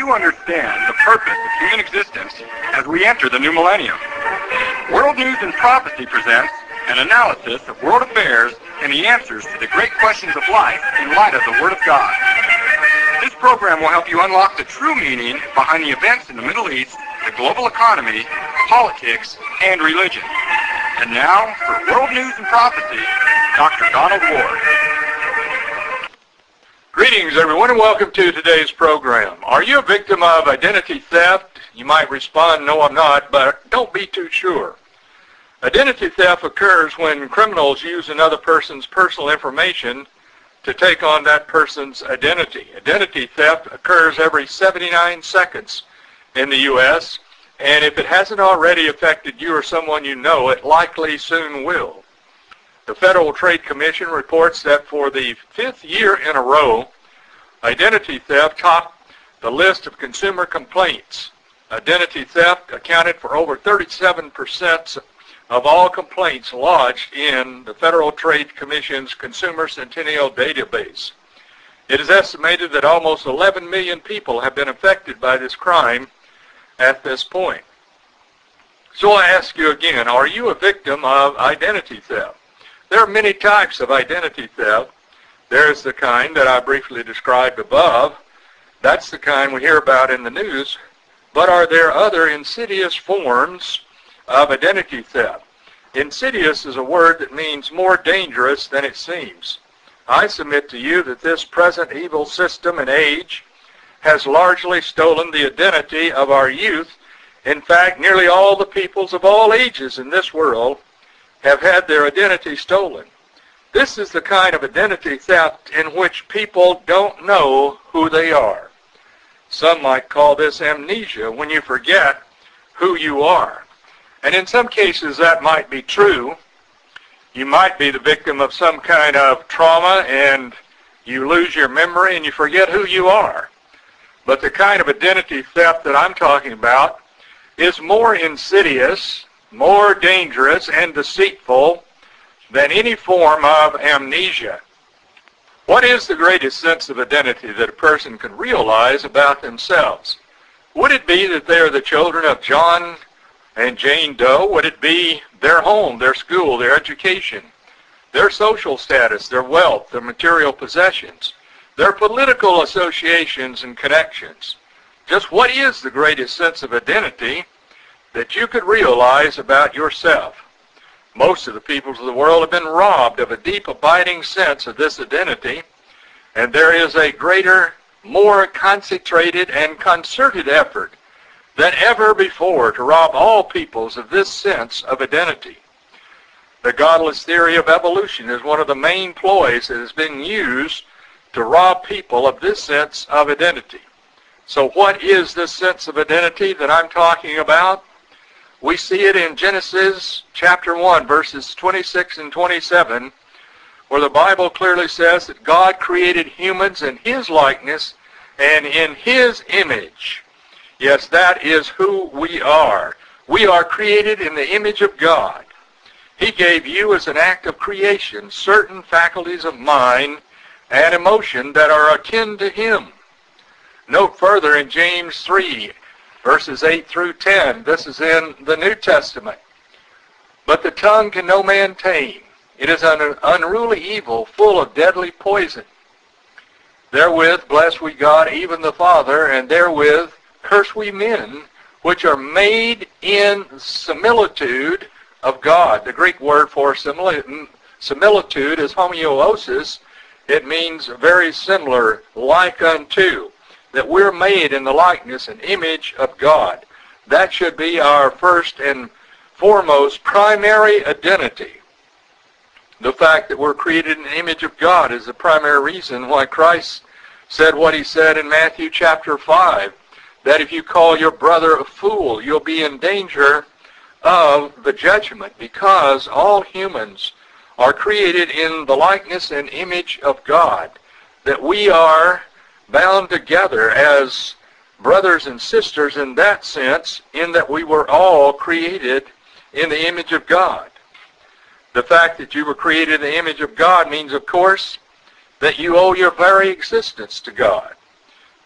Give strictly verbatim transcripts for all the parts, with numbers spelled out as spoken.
to understand the purpose of human existence as we enter the new millennium. World News and Prophecy presents an analysis of world affairs and the answers to the great questions of life in light of the Word of God. This program will help you unlock the true meaning behind the events in the Middle East, the global economy, politics, and religion. And now, for World News and Prophecy, Doctor Donald Ward. Greetings, everyone, and welcome to today's program. Are you a victim of identity theft? You might respond, no, I'm not, but don't be too sure. Identity theft occurs when criminals use another person's personal information to take on that person's identity. Identity theft occurs every seventy-nine seconds in the U S, and if it hasn't already affected you or someone you know, it likely soon will. The Federal Trade Commission reports that for the fifth year in a row, identity theft topped the list of consumer complaints. Identity theft accounted for over thirty-seven percent of all complaints lodged in the Federal Trade Commission's Consumer Centennial database. It is estimated that almost eleven million people have been affected by this crime at this point. So I ask you again, are you a victim of identity theft? There are many types of identity theft. There's the kind that I briefly described above. That's the kind we hear about in the news. But are there other insidious forms of identity theft? Insidious is a word that means more dangerous than it seems. I submit to you that this present evil system and age has largely stolen the identity of our youth. In fact, nearly all the peoples of all ages in this world have had their identity stolen. This is the kind of identity theft in which people don't know who they are. Some might call this amnesia, when you forget who you are. And in some cases that might be true. You might be the victim of some kind of trauma and you lose your memory and you forget who you are. But the kind of identity theft that I'm talking about is more insidious, more dangerous, and deceitful than any form of amnesia. What is the greatest sense of identity that a person can realize about themselves? Would it be that they are the children of John and Jane Doe? Would it be their home, their school, their education, their social status, their wealth, their material possessions, their political associations and connections? Just what is the greatest sense of identity that you could realize about yourself? Most of the peoples of the world have been robbed of a deep, abiding sense of this identity, and there is a greater, more concentrated and concerted effort than ever before to rob all peoples of this sense of identity. The godless theory of evolution is one of the main ploys that has been used to rob people of this sense of identity. So what is this sense of identity that I'm talking about? We see it in Genesis chapter one, verses twenty-six and twenty-seven, where the Bible clearly says that God created humans in His likeness and in His image. Yes, that is who we are. We are created in the image of God. He gave you as an act of creation certain faculties of mind and emotion that are akin to Him. Note further in James three, verses eight through ten. This is in the New Testament. But the tongue can no man tame. It is an unruly evil, full of deadly poison. Therewith bless we God, even the Father, and therewith curse we men, which are made in similitude of God. The Greek word for similitude is homeostasis. It means very similar, like unto. That we're made in the likeness and image of God. That should be our first and foremost primary identity. The fact that we're created in the image of God is the primary reason why Christ said what He said in Matthew chapter five, that if you call your brother a fool, you'll be in danger of the judgment, because all humans are created in the likeness and image of God, that we are bound together as brothers and sisters in that sense, in that we were all created in the image of God. The fact that you were created in the image of God means, of course, that you owe your very existence to God.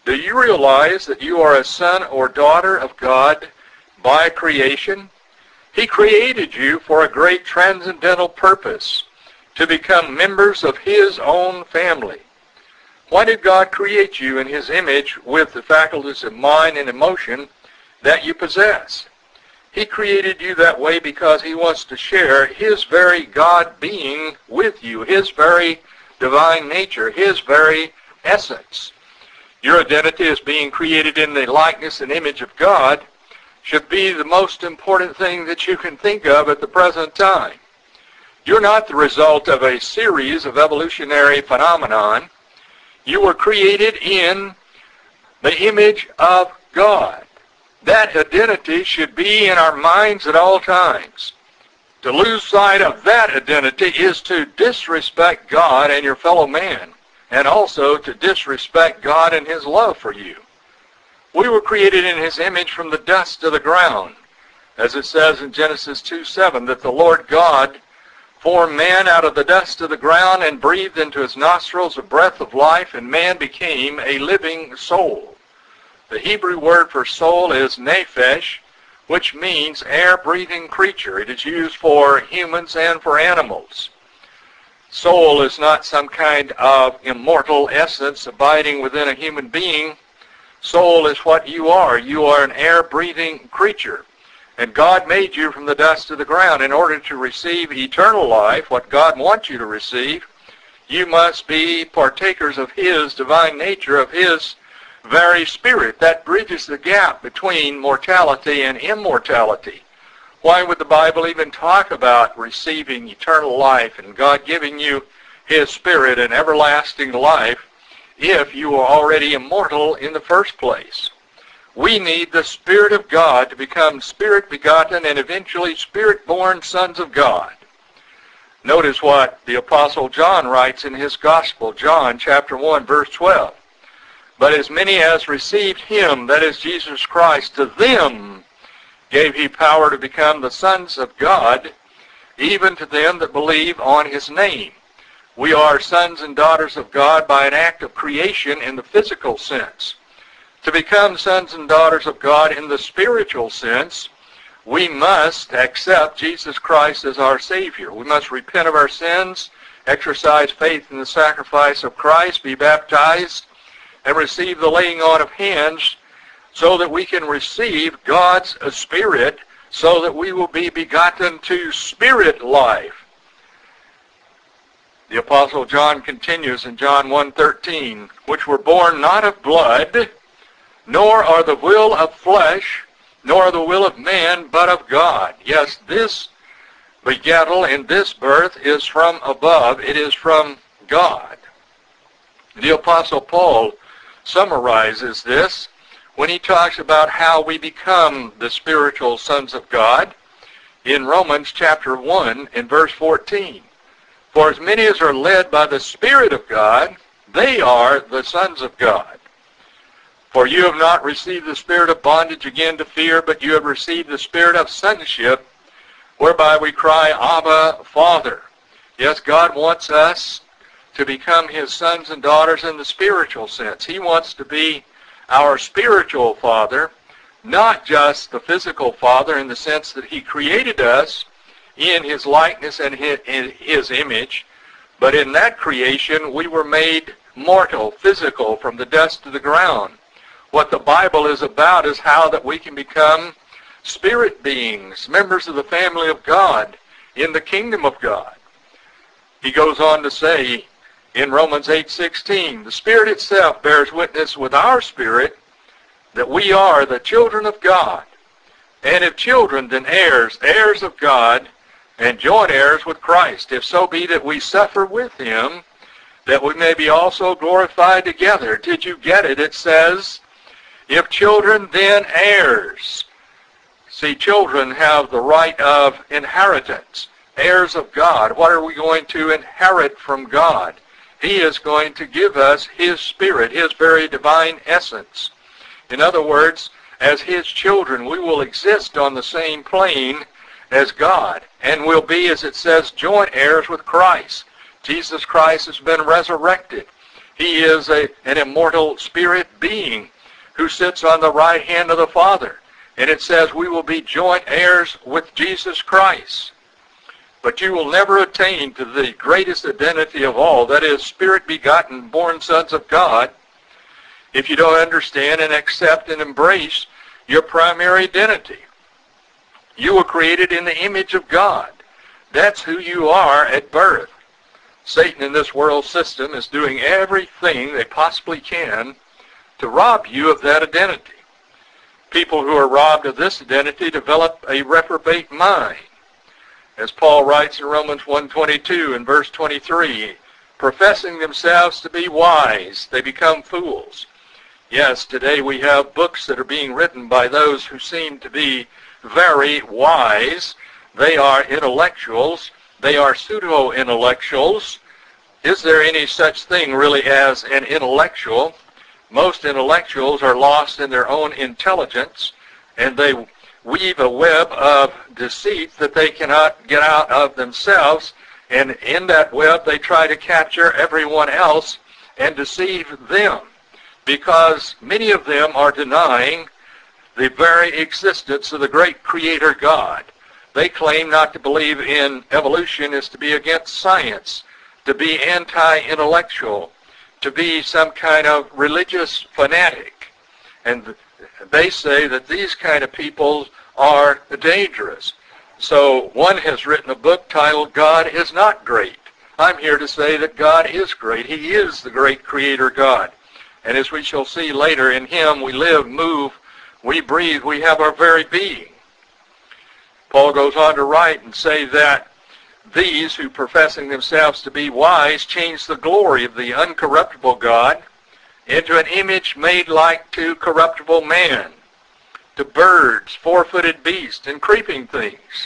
Do you realize that you are a son or daughter of God by creation? He created you for a great transcendental purpose, to become members of His own family. Why did God create you in His image with the faculties of mind and emotion that you possess? He created you that way because He wants to share His very God being with you, His very divine nature, His very essence. Your identity as being created in the likeness and image of God should be the most important thing that you can think of at the present time. You're not the result of a series of evolutionary phenomenon. You were created in the image of God. That identity should be in our minds at all times. To lose sight of that identity is to disrespect God and your fellow man, and also to disrespect God and His love for you. We were created in His image from the dust of the ground, as it says in Genesis two seven, that the Lord God formed man out of the dust of the ground and breathed into his nostrils a breath of life, and man became a living soul. The Hebrew word for soul is nephesh, which means air-breathing creature. It is used for humans and for animals. Soul is not some kind of immortal essence abiding within a human being. Soul is what you are. You are an air-breathing creature. And God made you from the dust of the ground. In order to receive eternal life, what God wants you to receive, you must be partakers of His divine nature, of His very Spirit. That bridges the gap between mortality and immortality. Why would the Bible even talk about receiving eternal life and God giving you His Spirit and everlasting life if you are already immortal in the first place? We need the Spirit of God to become Spirit-begotten and eventually Spirit-born sons of God. Notice what the Apostle John writes in his Gospel, John chapter one, verse twelve. But as many as received Him, that is Jesus Christ, to them gave He power to become the sons of God, even to them that believe on His name. We are sons and daughters of God by an act of creation in the physical sense. To become sons and daughters of God in the spiritual sense, we must accept Jesus Christ as our Savior. We must repent of our sins, exercise faith in the sacrifice of Christ, be baptized, and receive the laying on of hands so that we can receive God's Spirit, so that we will be begotten to spirit life. The Apostle John continues in John one thirteen, which were born not of blood, nor are the will of flesh, nor the will of man, but of God. Yes, this begettal in this birth is from above. It is from God. The Apostle Paul summarizes this when he talks about how we become the spiritual sons of God in Romans chapter one and verse fourteen. For as many as are led by the Spirit of God, they are the sons of God. For you have not received the spirit of bondage again to fear, but you have received the spirit of sonship, whereby we cry, Abba, Father. Yes, God wants us to become His sons and daughters in the spiritual sense. He wants to be our spiritual Father, not just the physical Father in the sense that He created us in His likeness and in His image, but in that creation we were made mortal, physical, from the dust of the ground. What the Bible is about is how that we can become spirit beings, members of the family of God, in the kingdom of God. He goes on to say in Romans eight sixteen, the Spirit itself bears witness with our spirit that we are the children of God. And if children, then heirs, heirs of God, and joint heirs with Christ, if so be that we suffer with Him, that we may be also glorified together. Did you get it? It says, if children, then heirs. See, children have the right of inheritance. Heirs of God. What are we going to inherit from God? He is going to give us His Spirit, His very divine essence. In other words, as His children, we will exist on the same plane as God, and will be, as it says, joint heirs with Christ. Jesus Christ has been resurrected. He is a, an immortal spirit being who sits on the right hand of the Father. And it says we will be joint heirs with Jesus Christ. But you will never attain to the greatest identity of all, that is, spirit-begotten, born sons of God, if you don't understand and accept and embrace your primary identity. You were created in the image of God. That's who you are at birth. Satan in this world system is doing everything they possibly can to rob you of that identity. People who are robbed of this identity develop a reprobate mind. As Paul writes in Romans one twenty-two and verse twenty-three, professing themselves to be wise, they become fools. Yes, today we have books that are being written by those who seem to be very wise. They are intellectuals. They are pseudo-intellectuals. Is there any such thing really as an intellectual? Most intellectuals are lost in their own intelligence, and they weave a web of deceit that they cannot get out of themselves, and in that web they try to capture everyone else and deceive them, because many of them are denying the very existence of the great Creator God. They claim not to believe in evolution is to be against science, to be anti-intellectual, to be some kind of religious fanatic. And they say that these kind of people are dangerous. So one has written a book titled, God is Not Great. I'm here to say that God is great. He is the great Creator God. And as we shall see later, in Him we live, move, we breathe, we have our very being. Paul goes on to write and say that these who professing themselves to be wise change the glory of the uncorruptible God into an image made like to corruptible man, to birds, four-footed beasts, and creeping things.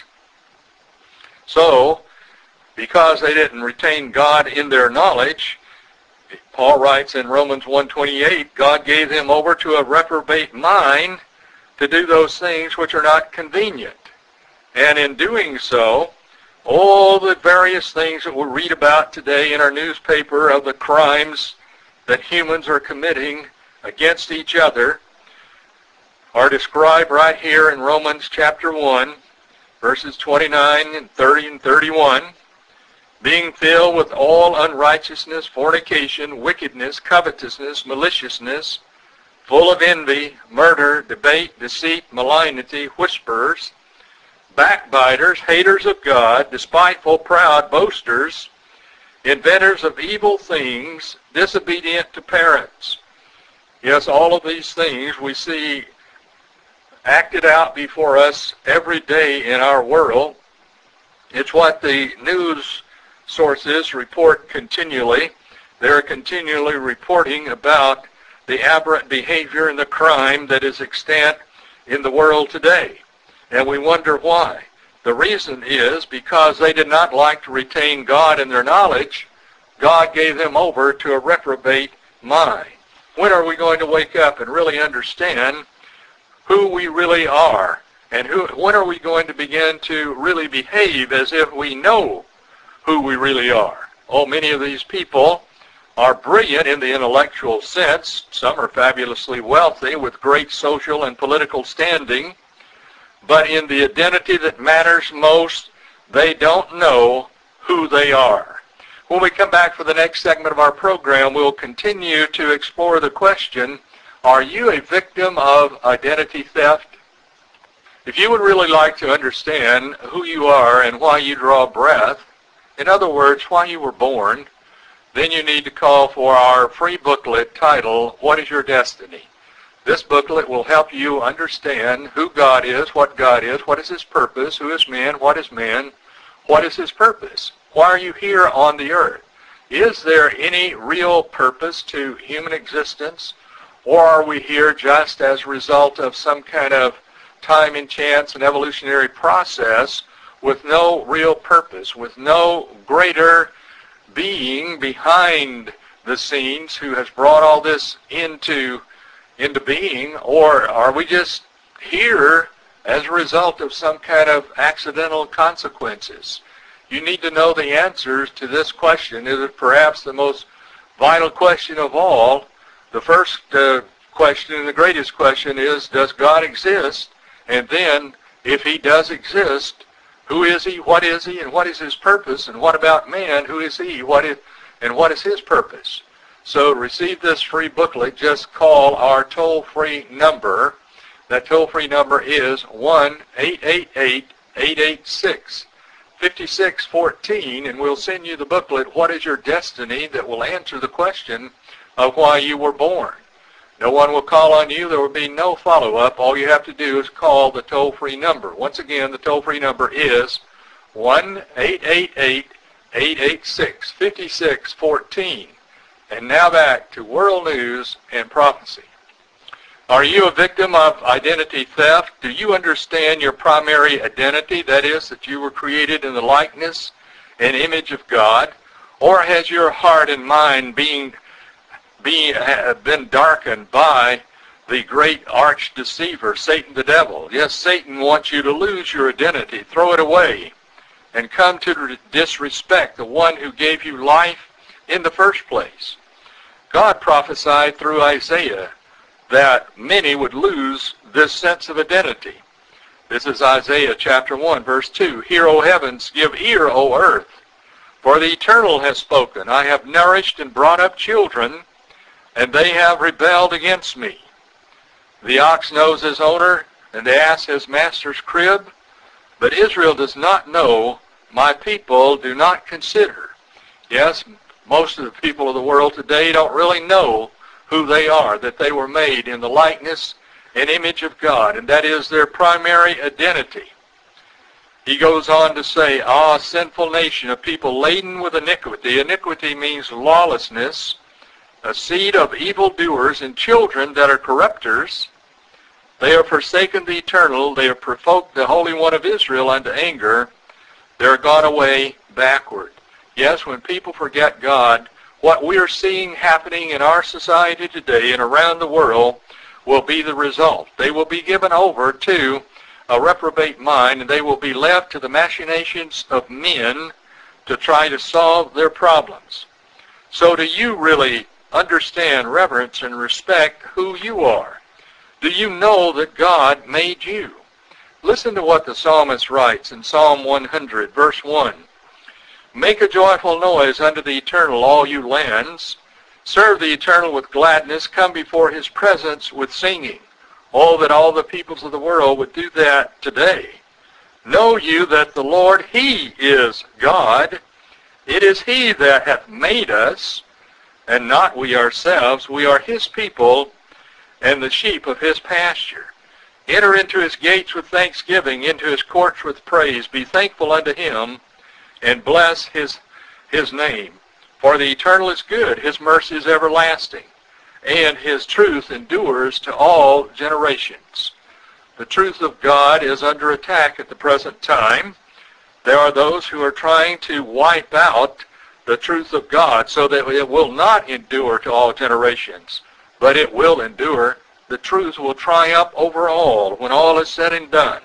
So, because they didn't retain God in their knowledge, Paul writes in Romans one twenty-eight, God gave them over to a reprobate mind to do those things which are not convenient. And in doing so, all the various things that we read about today in our newspaper of the crimes that humans are committing against each other are described right here in Romans chapter one, verses twenty-nine and thirty and thirty-one. Being filled with all unrighteousness, fornication, wickedness, covetousness, maliciousness, full of envy, murder, debate, deceit, malignity, whisperers, backbiters, haters of God, despiteful, proud, boasters, inventors of evil things, disobedient to parents. Yes, all of these things we see acted out before us every day in our world. It's what the news sources report continually. They're continually reporting about the aberrant behavior and the crime that is extant in the world today. And we wonder why. The reason is because they did not like to retain God in their knowledge. God gave them over to a reprobate mind. When are we going to wake up and really understand who we really are? And who, when are we going to begin to really behave as if we know who we really are? Oh, many of these people are brilliant in the intellectual sense. Some are fabulously wealthy with great social and political standing. But in the identity that matters most, they don't know who they are. When we come back for the next segment of our program, we'll continue to explore the question, are you a victim of identity theft? If you would really like to understand who you are and why you draw breath, in other words, why you were born, then you need to call for our free booklet titled, What is Your Destiny? This booklet will help you understand who God is, what God is, what is His purpose, who is man, what is man, what is His purpose. Why are you here on the earth? Is there any real purpose to human existence? Or are we here just as a result of some kind of time and chance and evolutionary process with no real purpose, with no greater being behind the scenes who has brought all this into, into being? Or are we just here as a result of some kind of accidental consequences? You need to know the answers to this question. Is it perhaps the most vital question of all. The first uh, question and the greatest question is, does God exist? And then, if he does exist, who is he, what is he, and what is his purpose? And what about man? Who is he, what is, and what is his purpose? So to receive this free booklet, just call our toll-free number. That toll-free number is one eight eight eight, eight eight six, five six one four, and we'll send you the booklet, What is Your Destiny?, that will answer the question of why you were born. No one will call on you. There will be no follow-up. All you have to do is call the toll-free number. Once again, the toll-free number is one eight eight eight, eight eight six, five six one four. And now back to World News and Prophecy. Are you a victim of identity theft? Do you understand your primary identity? That is, that you were created in the likeness and image of God? Or has your heart and mind being Being, have been darkened by the great arch deceiver, Satan the devil? Yes, Satan wants you to lose your identity, throw it away, and come to disrespect the one who gave you life in the first place. God prophesied through Isaiah that many would lose this sense of identity. This is Isaiah chapter one, verse two. Hear, O heavens, give ear, O earth, for the Eternal has spoken. I have nourished and brought up children, and they have rebelled against me. The ox knows his owner, and the ass his master's crib, but Israel does not know, my people do not consider. Yes, most of the people of the world today don't really know who they are, that they were made in the likeness and image of God, and that is their primary identity. He goes on to say, Ah, sinful nation, a people laden with iniquity. Iniquity means lawlessness, a seed of evildoers and children that are corrupters. They have forsaken the Eternal. They have provoked the Holy One of Israel unto anger. They are gone away backward. Yes, when people forget God, what we are seeing happening in our society today and around the world will be the result. They will be given over to a reprobate mind, and they will be left to the machinations of men to try to solve their problems. So do you really understand, reverence, and respect who you are? Do you know that God made you? Listen to what the psalmist writes in Psalm one hundred, verse one. Make a joyful noise unto the Eternal, all you lands. Serve the Eternal with gladness. Come before his presence with singing. Oh, that all the peoples of the world would do that today. Know you that the Lord, he is God. It is he that hath made us, and not we ourselves. We are his people, and the sheep of his pasture. Enter into his gates with thanksgiving, into his courts with praise. Be thankful unto him, and bless his, his name. For the Eternal is good, his mercy is everlasting, and his truth endures to all generations. The truth of God is under attack at the present time. There are those who are trying to wipe out the truth of God so that it will not endure to all generations, but it will endure. The truth will triumph over all when all is said and done.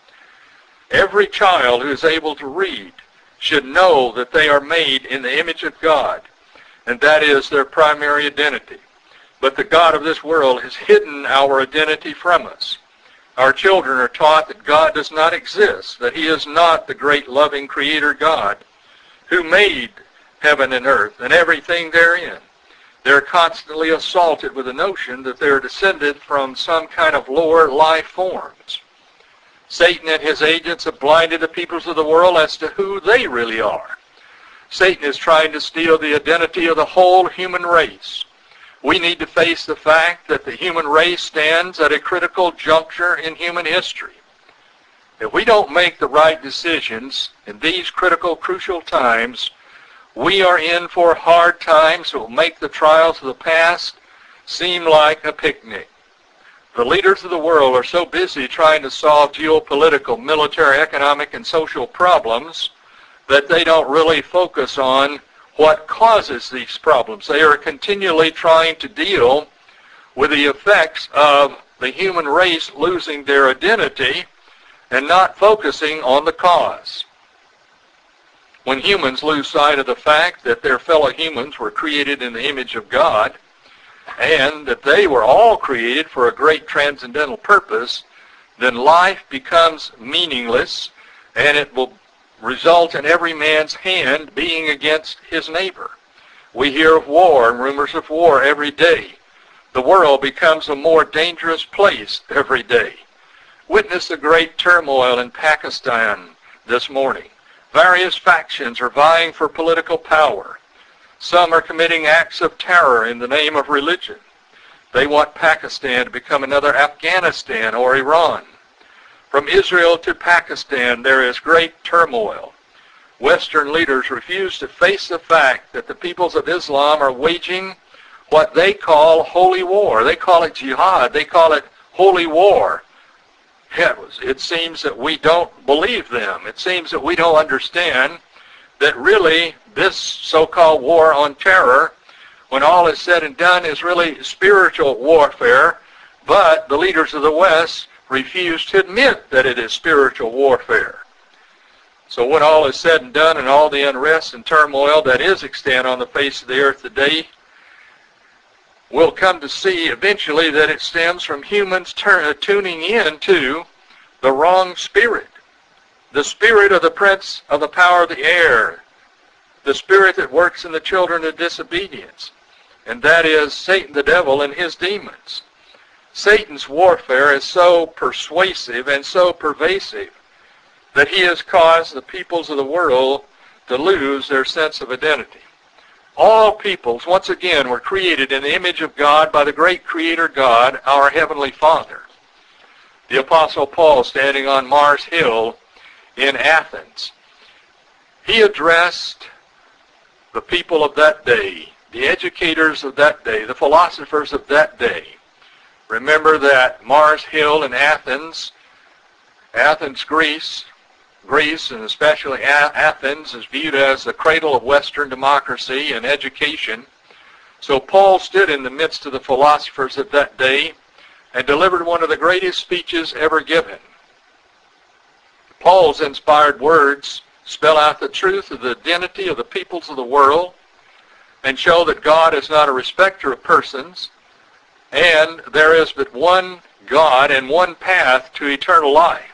Every child who is able to read should know that they are made in the image of God, and that is their primary identity. But the God of this world has hidden our identity from us. Our children are taught that God does not exist, that he is not the great loving creator God who made heaven and earth and everything therein. They're constantly assaulted with the notion that they're descended from some kind of lower life forms. Satan and his agents have blinded the peoples of the world as to who they really are. Satan is trying to steal the identity of the whole human race. We need to face the fact that the human race stands at a critical juncture in human history. If we don't make the right decisions in these critical, crucial times, we are in for hard times that will make the trials of the past seem like a picnic. The leaders of the world are so busy trying to solve geopolitical, military, economic, and social problems that they don't really focus on what causes these problems. They are continually trying to deal with the effects of the human race losing their identity and not focusing on the cause. when humans lose sight of the fact that their fellow humans were created in the image of God and that they were all created for a great transcendental purpose, then life becomes meaningless, and it will result in every man's hand being against his neighbor. We hear of war and rumors of war every day. The world becomes a more dangerous place every day. Witness the great turmoil in Pakistan this morning. Various factions are vying for political power. Some are committing acts of terror in the name of religion. They want Pakistan to become another Afghanistan or Iran. From Israel to Pakistan, there is great turmoil. Western leaders refuse to face the fact that the peoples of Islam are waging what they call holy war. They call it jihad. They call it holy war. It seems that we don't believe them. It seems that we don't understand that really this so-called war on terror, when all is said and done, is really spiritual warfare, but the leaders of the West refuse to admit that it is spiritual warfare. So when all is said and done and all the unrest and turmoil that is extant on the face of the earth today, we'll come to see eventually that it stems from humans turn, tuning in to the wrong spirit. The spirit of the prince of the power of the air. The spirit that works in the children of disobedience. And that is Satan the devil and his demons. Satan's warfare is so persuasive and so pervasive that he has caused the peoples of the world to lose their sense of identity. All peoples, once again, were created in the image of God by the great Creator God, our Heavenly Father. The Apostle Paul, standing on Mars Hill in Athens, he addressed the people of that day, the educators of that day, the philosophers of that day. Remember that Mars Hill in Athens, Athens, Greece, Greece, and especially Athens, is viewed as the cradle of Western democracy and education. So Paul stood in the midst of the philosophers of that day and delivered one of the greatest speeches ever given. Paul's inspired words spell out the truth of the identity of the peoples of the world and show that God is not a respecter of persons, and there is but one God and one path to eternal life.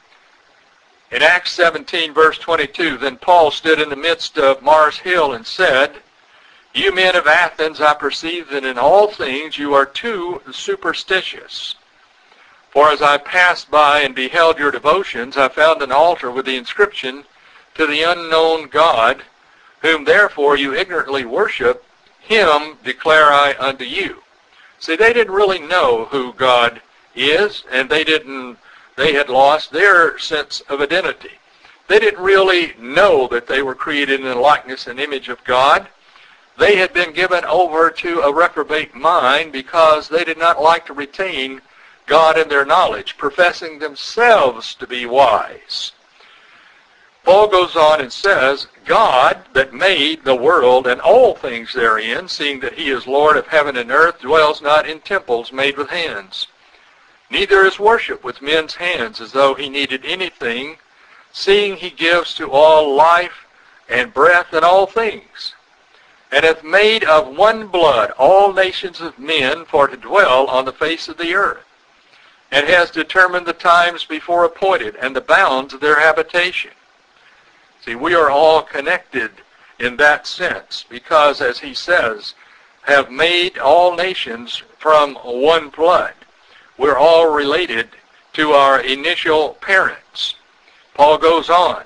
In Acts seventeen, verse twenty-two, then Paul stood in the midst of Mars Hill and said, "You men of Athens, I perceive that in all things you are too superstitious. For as I passed by and beheld your devotions, I found an altar with the inscription, to the unknown God, whom therefore you ignorantly worship, him declare I unto you." See, they didn't really know who God is, and they didn't They had lost their sense of identity. They didn't really know that they were created in the likeness and image of God. They had been given over to a reprobate mind because they did not like to retain God in their knowledge, professing themselves to be wise. Paul goes on and says, God that made the world and all things therein, seeing that he is Lord of heaven and earth, dwells not in temples made with hands. Neither is worship with men's hands as though he needed anything, seeing he gives to all life and breath and all things, and hath made of one blood all nations of men for to dwell on the face of the earth, and has determined the times before appointed and the bounds of their habitation. See, we are all connected in that sense, because, as he says, have made all nations from one blood. We're all related to our initial parents. Paul goes on,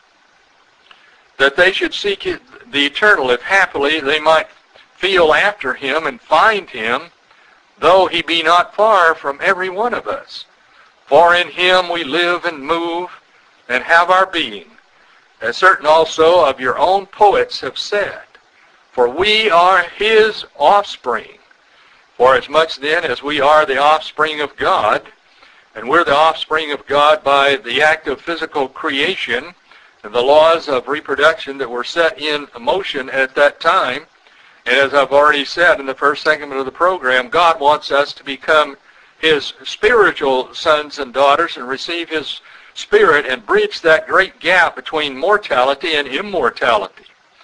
that they should seek the eternal, if happily they might feel after him and find him, though he be not far from every one of us. For in him we live and move and have our being, as certain also of your own poets have said, for we are his offspring. For as much then as we are the offspring of God, and we're the offspring of God by the act of physical creation and the laws of reproduction that were set in motion at that time, and as I've already said in the first segment of the program, God wants us to become his spiritual sons and daughters and receive his spirit and bridge that great gap between mortality and immortality.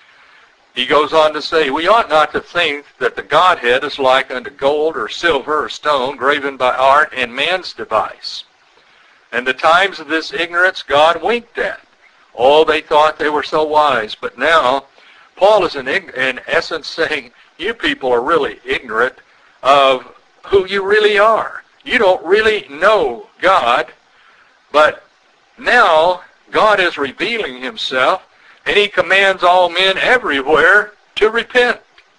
He goes on to say, we ought not to think that the Godhead is like unto gold or silver or stone graven by art and man's device. And the times of this ignorance God winked at. Oh, they thought they were so wise. But now, Paul is in, in essence saying, you people are really ignorant of who you really are. You don't really know God, but now God is revealing himself, and he commands all men everywhere to repent,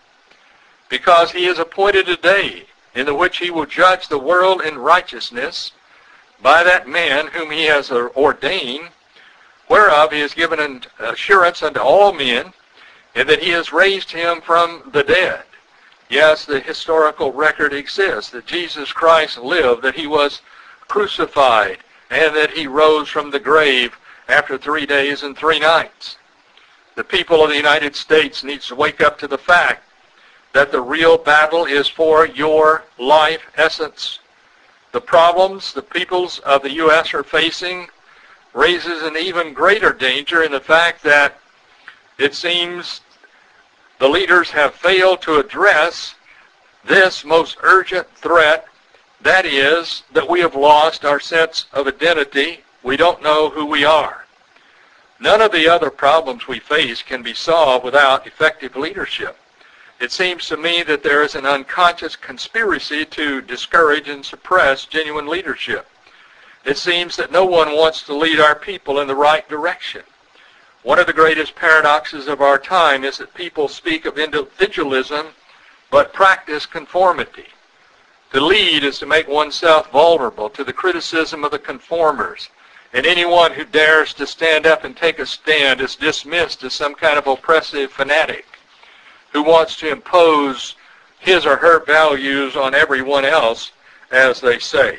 because he has appointed a day in the which he will judge the world in righteousness by that man whom he has ordained, whereof he has given an assurance unto all men, and that he has raised him from the dead. Yes, the historical record exists that Jesus Christ lived, that he was crucified, and that he rose from the grave after three days and three nights. The people of the United States needs to wake up to the fact that the real battle is for your life essence. The problems the peoples of the U S are facing raises an even greater danger in the fact that it seems the leaders have failed to address this most urgent threat, that is, that we have lost our sense of identity. We don't know who we are. None of the other problems we face can be solved without effective leadership. It seems to me that there is an unconscious conspiracy to discourage and suppress genuine leadership. It seems that no one wants to lead our people in the right direction. One of the greatest paradoxes of our time is that people speak of individualism but practice conformity. To lead is to make oneself vulnerable to the criticism of the conformers, and anyone who dares to stand up and take a stand is dismissed as some kind of oppressive fanatic who wants to impose his or her values on everyone else, as they say.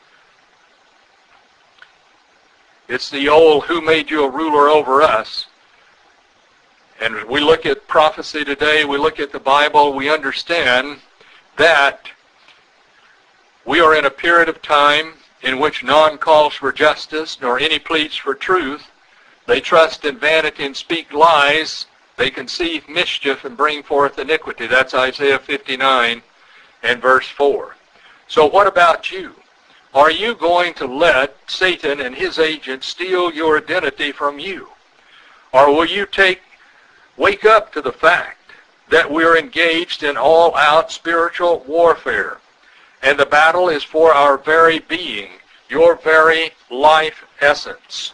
It's the old, who made you a ruler over us? And we look at prophecy today, we look at the Bible, we understand that we are in a period of time in which none calls for justice, nor any pleads for truth. They trust in vanity and speak lies. They conceive mischief and bring forth iniquity. That's Isaiah fifty-nine and verse four. So what about you? Are you going to let Satan and his agents steal your identity from you? Or will you take, wake up to the fact that we're engaged in all-out spiritual warfare, and the battle is for our very being, your very life essence?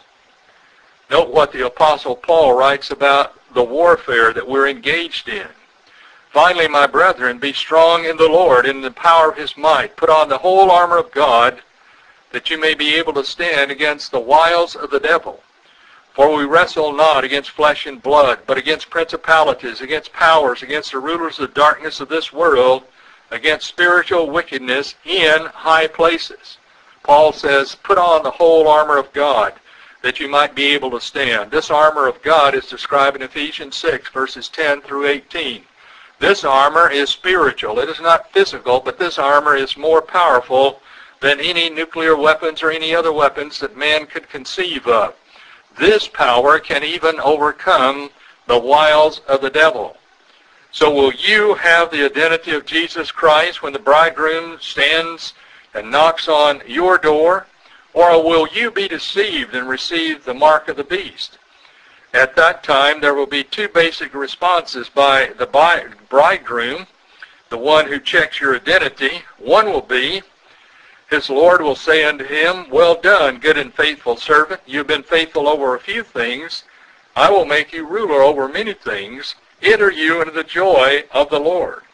Note what the Apostle Paul writes about the warfare that we're engaged in. Finally, my brethren, be strong in the Lord, in the power of his might. Put on the whole armor of God, that you may be able to stand against the wiles of the devil. For we wrestle not against flesh and blood, but against principalities, against powers, against the rulers of the darkness of this world, against spiritual wickedness in high places. Paul says, put on the whole armor of God, that you might be able to stand. This armor of God is described in Ephesians six, verses ten through eighteen. This armor is spiritual. It is not physical, but this armor is more powerful than any nuclear weapons or any other weapons that man could conceive of. This power can even overcome the wiles of the devil. So will you have the identity of Jesus Christ when the bridegroom stands and knocks on your door? Or will you be deceived and receive the mark of the beast? At that time, there will be two basic responses by the bridegroom, the one who checks your identity. One will be, his Lord will say unto him, well done, good and faithful servant. You've been faithful over a few things. I will make you ruler over many things. Enter you into the joy of the Lord.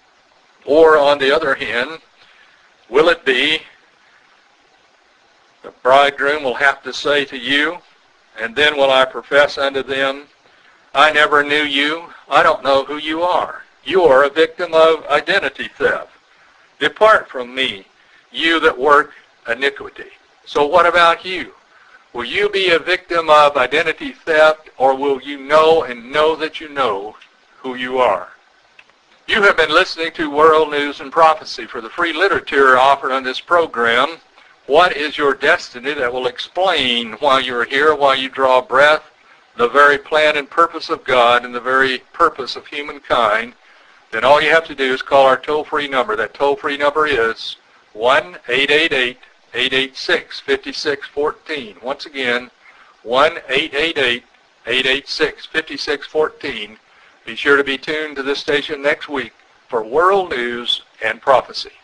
Or, on the other hand, will it be, the bridegroom will have to say to you, and then will I profess unto them, I never knew you. I don't know who you are. You are a victim of identity theft. Depart from me, you that work iniquity. So what about you? Will you be a victim of identity theft, or will you know and know that you know who you are? You have been listening to World News and Prophecy. For the free literature offered on this program, what is your destiny that will explain why you're here, why you draw breath, the very plan and purpose of God and the very purpose of humankind, then all you have to do is call our toll-free number. That toll-free number is one eight eight eight, eight eight six, five six one four. Once again, one eight eight eight, eight eight six, five six one four. Be sure to be tuned to this station next week for World News and Prophecy.